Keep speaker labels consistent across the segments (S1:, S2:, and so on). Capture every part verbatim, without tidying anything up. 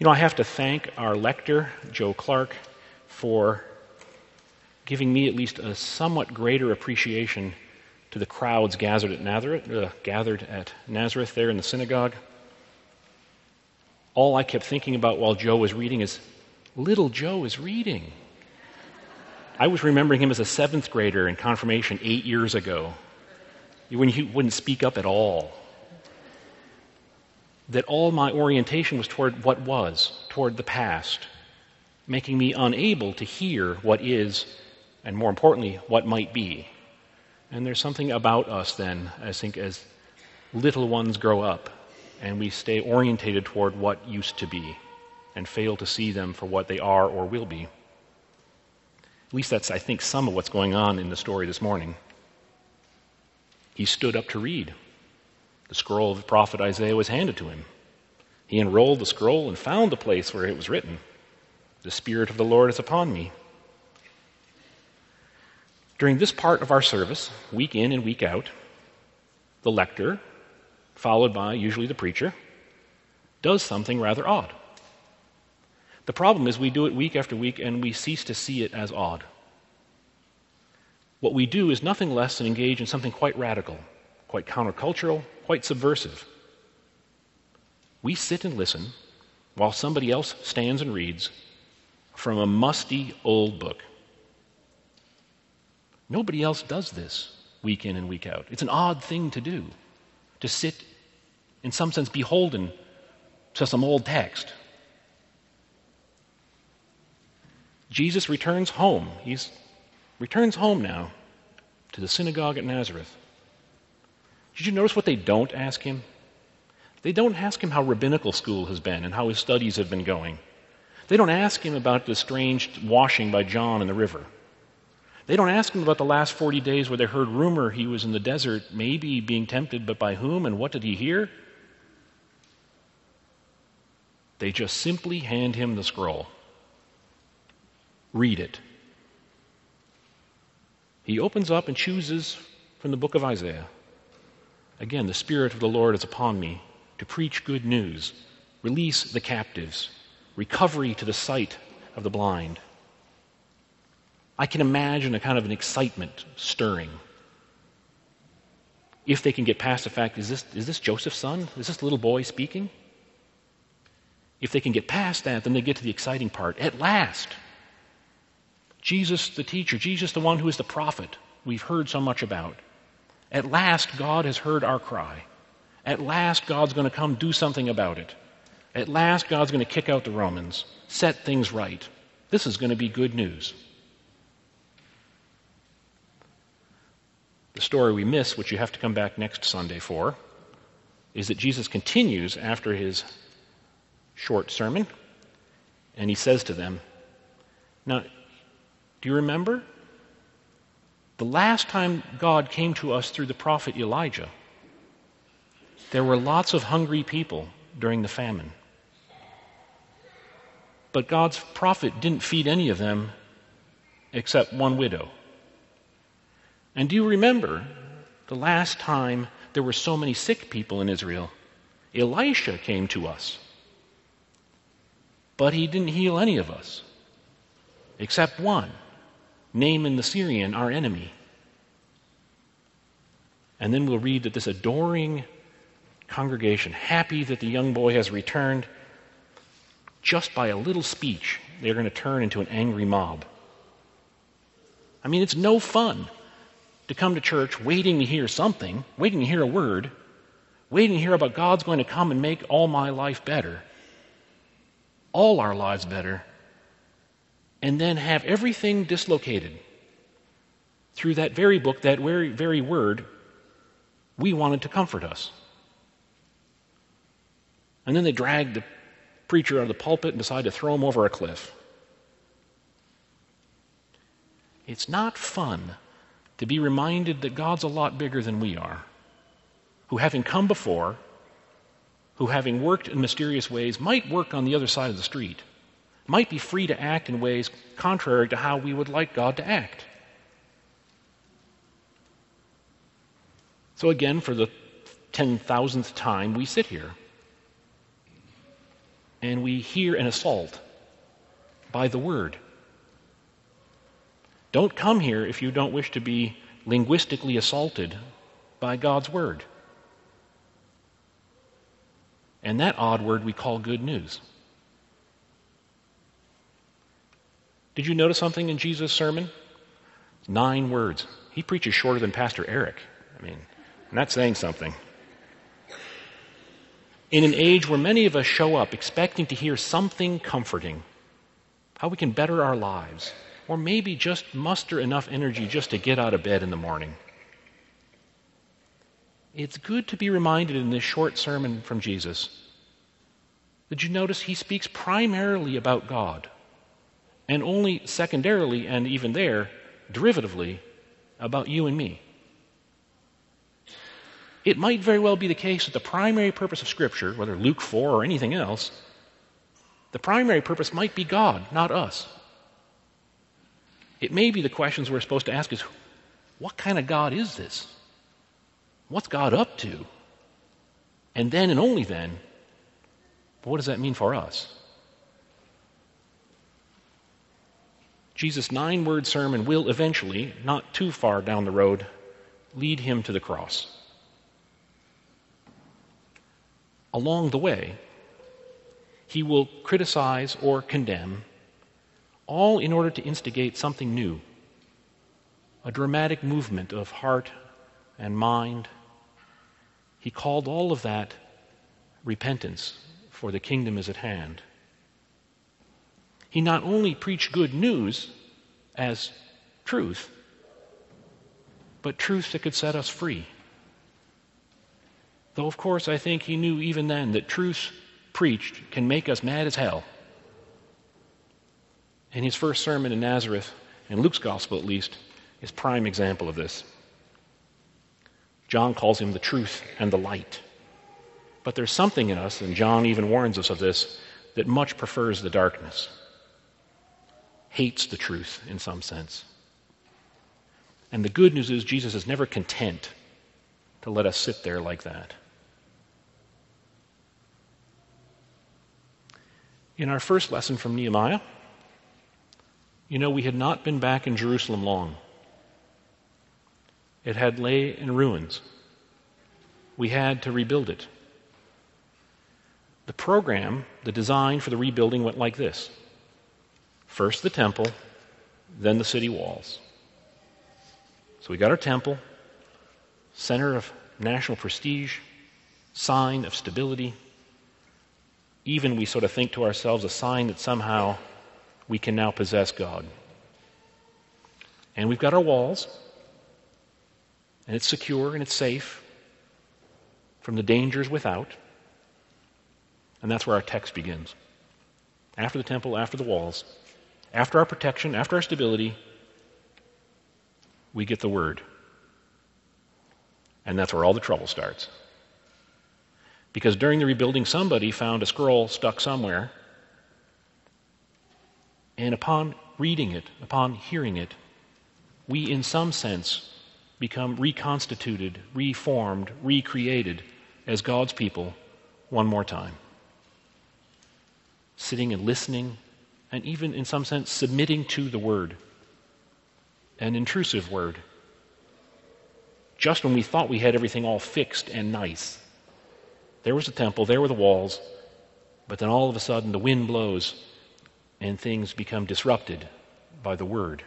S1: You know, I have to thank our lector, Joe Clark, for giving me at least a somewhat greater appreciation to the crowds gathered at Nazareth, uh, gathered at Nazareth there in the synagogue. All I kept thinking about while Joe was reading is, little Joe is reading. I was remembering him as a seventh grader in confirmation eight years ago, when he wouldn't speak up at all. That all my orientation was toward what was, toward the past, making me unable to hear what is, and more importantly, what might be. And there's something about us then, I think, as little ones grow up, and we stay orientated toward what used to be, and fail to see them for what they are or will be. At least that's, I think, some of what's going on in the story this morning. He stood up to read. The scroll of the prophet Isaiah was handed to him. He unrolled the scroll and found the place where it was written, "The Spirit of the Lord is upon me." During this part of our service, week in and week out, the lector, followed by usually the preacher, does something rather odd. The problem is we do it week after week and we cease to see it as odd. What we do is nothing less than engage in something quite radical, quite countercultural, quite subversive. We sit and listen while somebody else stands and reads from a musty old book. Nobody else does this week in and week out. It's an odd thing to do, to sit, in some sense, beholden to some old text. Jesus returns home. He returns home now to the synagogue at Nazareth. Did you notice what they don't ask him? They don't ask him how rabbinical school has been and how his studies have been going. They don't ask him about the strange washing by John in the river. They don't ask him about the last forty days where they heard rumor he was in the desert, maybe being tempted, but by whom and what did he hear? They just simply hand him the scroll. Read it. He opens up and chooses from the book of Isaiah. Again, the Spirit of the Lord is upon me to preach good news, release the captives, recovery to the sight of the blind. I can imagine a kind of an excitement stirring. If they can get past the fact, is this, is this Joseph's son? Is this little boy speaking? If they can get past that, then they get to the exciting part. At last, Jesus the teacher, Jesus the one who is the prophet we've heard so much about. At last, God has heard our cry. At last, God's going to come do something about it. At last, God's going to kick out the Romans, set things right. This is going to be good news. The story we miss, which you have to come back next Sunday for, is that Jesus continues after his short sermon, and he says to them, now, do you remember? The last time God came to us through the prophet Elijah, there were lots of hungry people during the famine. But God's prophet didn't feed any of them except one widow. And do you remember the last time there were so many sick people in Israel? Elisha came to us, but he didn't heal any of us except one, Naaman the Syrian, our enemy. And then we'll read that this adoring congregation, happy that the young boy has returned, just by a little speech, they're going to turn into an angry mob. I mean, it's no fun to come to church waiting to hear something, waiting to hear a word, waiting to hear about God's going to come and make all my life better, all our lives better, and then have everything dislocated through that very book, that very, very word we wanted to comfort us. And then they drag the preacher out of the pulpit and decide to throw him over a cliff. It's not fun to be reminded that God's a lot bigger than we are, who having come before, who having worked in mysterious ways, might work on the other side of the street, might be free to act in ways contrary to how we would like God to act. So again, for the ten thousandth time, we sit here. and we hear an assault by the Word. Don't come here if you don't wish to be linguistically assaulted by God's Word. And that odd word we call good news. Did you notice something in Jesus' sermon? Nine words. He preaches shorter than Pastor Eric. I mean, I'm not saying something. In an age where many of us show up expecting to hear something comforting, how we can better our lives, or maybe just muster enough energy just to get out of bed in the morning, it's good to be reminded in this short sermon from Jesus. Did you notice he speaks primarily about God, and only secondarily, and even there, derivatively, about you and me? It might very well be the case that the primary purpose of Scripture, whether Luke four or anything else, the primary purpose might be God, not us. It may be the questions we're supposed to ask is, what kind of God is this? What's God up to? And then and only then, what does that mean for us? Jesus' nine-word sermon will eventually, not too far down the road, lead him to the cross. Along the way, he will criticize or condemn, all in order to instigate something new, a dramatic movement of heart and mind. He called all of that repentance, for the kingdom is at hand. He not only preached good news as truth, but truth that could set us free. Though, of course, I think he knew even then that truth preached can make us mad as hell. And his first sermon in Nazareth, in Luke's gospel at least, is a prime example of this. John calls him the truth and the light. But there's something in us, and John even warns us of this, that much prefers the darkness, hates the truth in some sense. And the good news is Jesus is never content to let us sit there like that. In our first lesson from Nehemiah, you know, we had not been back in Jerusalem long. It had lay in ruins. We had to rebuild it. The program, the design for the rebuilding went like this. First the temple, then the city walls. So we got our temple, center of national prestige, sign of stability. Even we sort of think to ourselves a sign that somehow we can now possess God. And we've got our walls, and it's secure and it's safe from the dangers without. And that's where our text begins. After the temple, after the walls, after our protection, after our stability, we get the Word. And that's where all the trouble starts. Because during the rebuilding, somebody found a scroll stuck somewhere, and upon reading it, upon hearing it, we in some sense become reconstituted, reformed, recreated as God's people one more time. Sitting and listening, and even in some sense submitting to the Word, an intrusive Word. Just when we thought we had everything all fixed and nice, there was the temple, there were the walls, but then all of a sudden the wind blows and things become disrupted by the Word.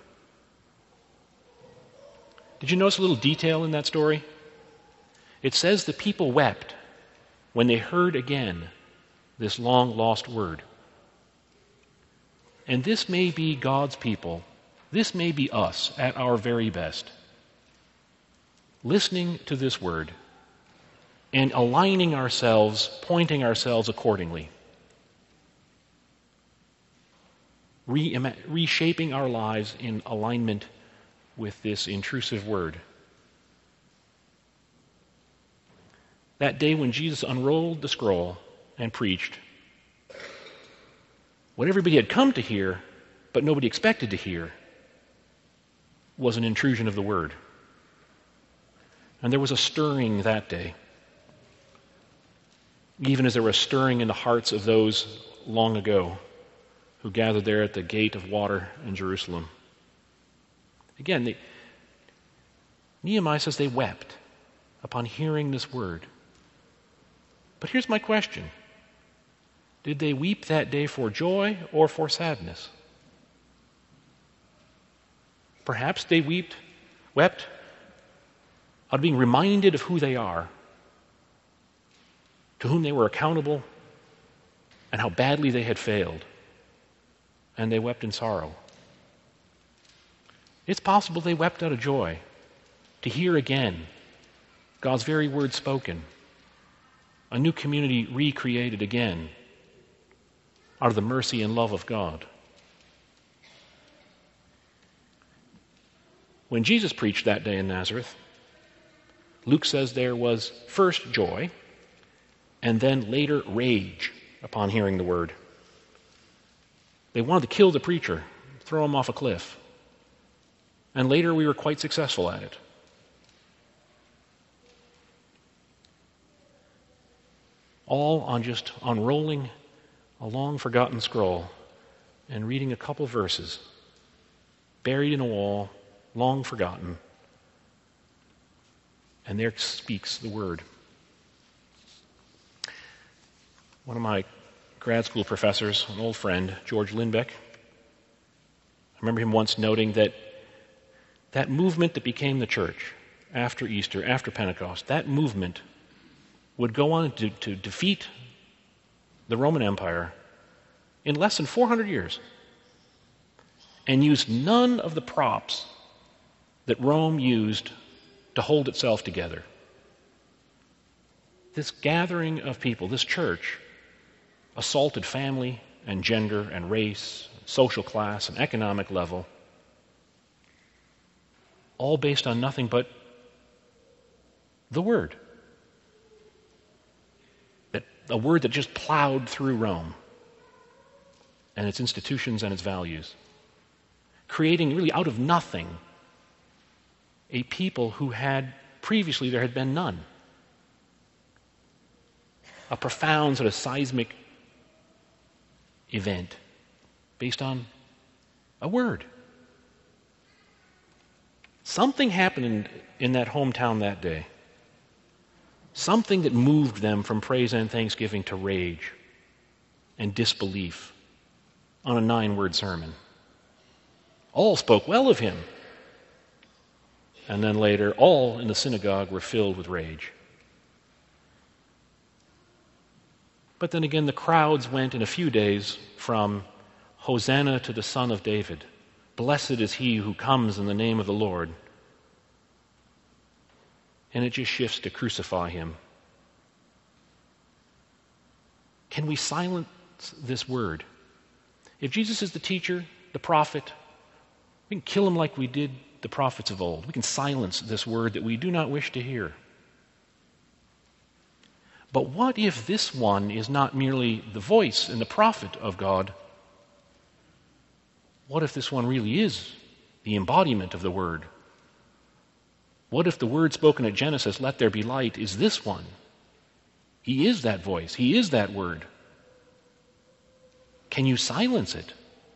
S1: Did you notice a little detail in that story? It says the people wept when they heard again this long-lost Word. And this may be God's people. This may be us at our very best. Listening to this Word and aligning ourselves, pointing ourselves accordingly. Re- reshaping our lives in alignment with this intrusive Word. That day when Jesus unrolled the scroll and preached, what everybody had come to hear, but nobody expected to hear, was an intrusion of the Word. And there was a stirring that day, even as there was a stirring in the hearts of those long ago who gathered there at the gate of water in Jerusalem. Again, they, Nehemiah says they wept upon hearing this word. But here's my question. Did they weep that day for joy or for sadness? Perhaps they wept, wept out of being reminded of who they are, to whom they were accountable, and how badly they had failed. And they wept in sorrow. It's possible they wept out of joy to hear again God's very word spoken, a new community recreated again out of the mercy and love of God. When Jesus preached that day in Nazareth, Luke says there was first joy and then later rage upon hearing the word. They wanted to kill the preacher, throw him off a cliff. And later we were quite successful at it. All on just unrolling a long forgotten scroll and reading a couple verses, buried in a wall, long forgotten. And there speaks the word. One of my grad school professors, an old friend, George Lindbeck, I remember him once noting that that movement that became the church after Easter, after Pentecost, that movement would go on to, to defeat the Roman Empire in less than four hundred years and use none of the props that Rome used to hold itself together. This gathering of people, this church, assaulted family and gender and race, social class and economic level, all based on nothing but the word. That a word that just plowed through Rome and its institutions and its values, creating really out of nothing a people who had previously there had been none. A profound sort of seismic event based on a word. Something happened in, in that hometown that day. Something that moved them from praise and thanksgiving to rage and disbelief on a nine-word sermon. All spoke well of him. And then later, all in the synagogue were filled with rage. But then again, the crowds went in a few days from Hosanna to the Son of David. Blessed is he who comes in the name of the Lord. And it just shifts to crucify him. Can we silence this word? If Jesus is the teacher, the prophet, we can kill him like we did the prophets of old. We can silence this word that we do not wish to hear. But what if this one is not merely the voice and the prophet of God? What if this one really is the embodiment of the word? What if the word spoken at Genesis, let there be light, is this one? He is that voice. He is that word. Can you silence it?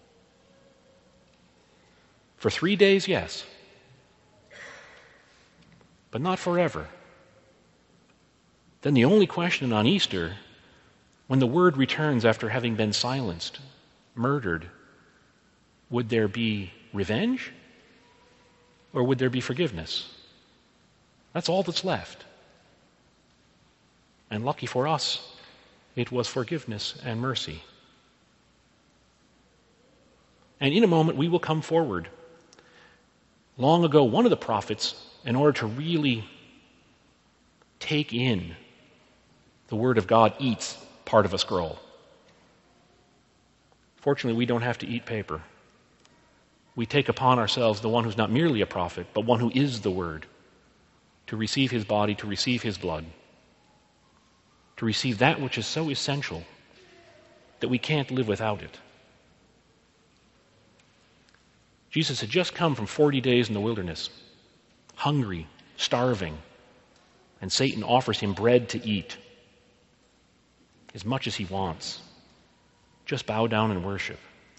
S1: For three days, yes. But not forever. Then the only question on Easter, when the word returns after having been silenced, murdered, would there be revenge or would there be forgiveness? That's all that's left. And lucky for us, it was forgiveness and mercy. And in a moment, we will come forward. Long ago, one of the prophets, in order to really take in the Word of God, eats part of a scroll. Fortunately, we don't have to eat paper. We take upon ourselves the one who's not merely a prophet, but one who is the Word, to receive his body, to receive his blood, to receive that which is so essential that we can't live without it. Jesus had just come from forty days in the wilderness, hungry, starving, and Satan offers him bread to eat, as much as he wants, just bow down and worship.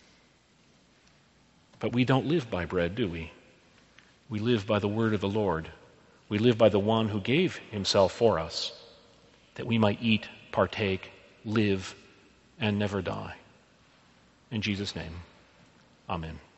S1: But we don't live by bread, do we? We live by the word of the Lord. We live by the one who gave himself for us, that we might eat, partake, live, and never die. In Jesus' name, amen.